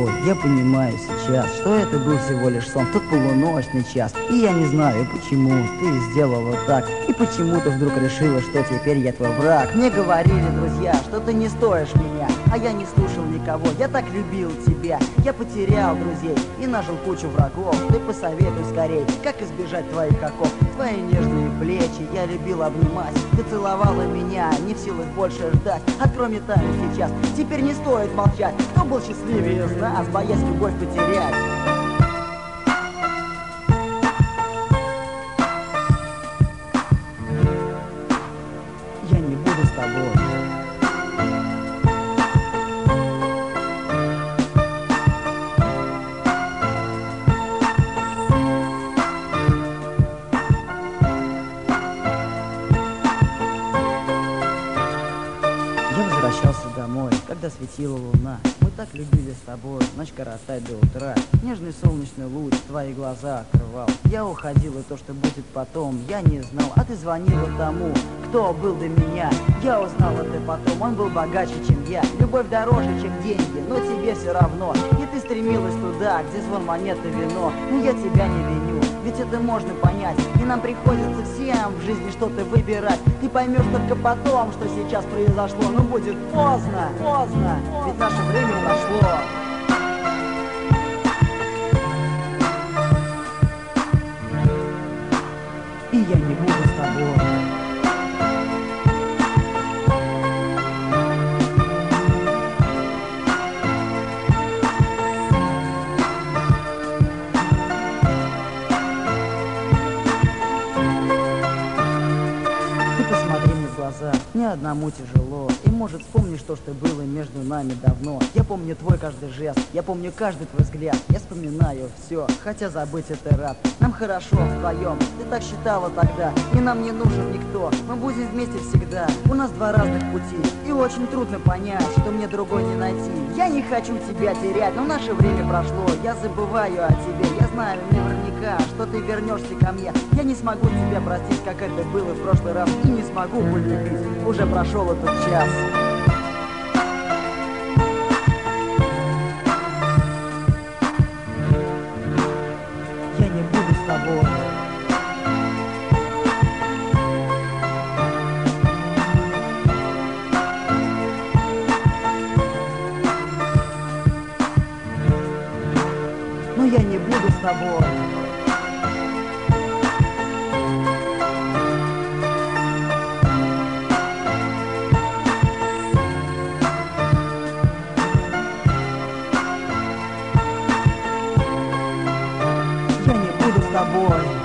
тобой. Я понимаю сейчас, что это был всего лишь сон, тот полуночный час. И я не знаю, почему ты сделала так, и почему ты вдруг решила, что теперь я твой враг. Мне говорили друзья, что ты не стоишь меня, а я не слушал никого. Я так любил тебя, я потерял друзей и нажил кучу врагов. Ты посоветуй скорей, как избежать твоих оков. Твои нежные плечи я любил обнимать. Ты целовала меня, не в силах больше ждать. Открой мне тайну сейчас, теперь не стоит молчать. Кто был счастливее из нас, боясь любовь потерять? Я не буду с тобой. Я возвращался домой, когда светила луна. Мы так любили с тобой ночь коротать до утра. Нежный солнечный луч твои глаза открывал. Я уходил, и то, что будет потом, я не знал. А ты звонила тому, кто был до меня. Я узнал это потом, он был богаче, чем я. Любовь дороже, чем деньги, но тебе все равно. И ты стремилась туда, где звон монеты вино. Но я тебя не виню, ведь это можно понять. И нам приходится всем в жизни что-то выбирать. Ты поймешь только потом, что сейчас произошло. Но будет поздно, поздно, ведь наше время прошло. И я не буду с тобой. Мне одному тяжело, и может вспомнишь то, что было между нами давно. Я помню твой каждый жест, я помню каждый твой взгляд. Я вспоминаю все, хотя забыть это рад. Нам хорошо вдвоем, ты так считала тогда. И нам не нужен никто, мы будем вместе всегда. У нас два разных пути, и очень трудно понять, что мне другой не найти. Я не хочу тебя терять, но наше время прошло. Я забываю о тебе, я знаю наверняка, что ты вернешься ко мне. Я не смогу тебя простить, как это было в прошлый раз, и не смогу полюбить. Уже прошел этот час. Я не буду с тобой. Но я не буду с тобой. Я не буду с тобой.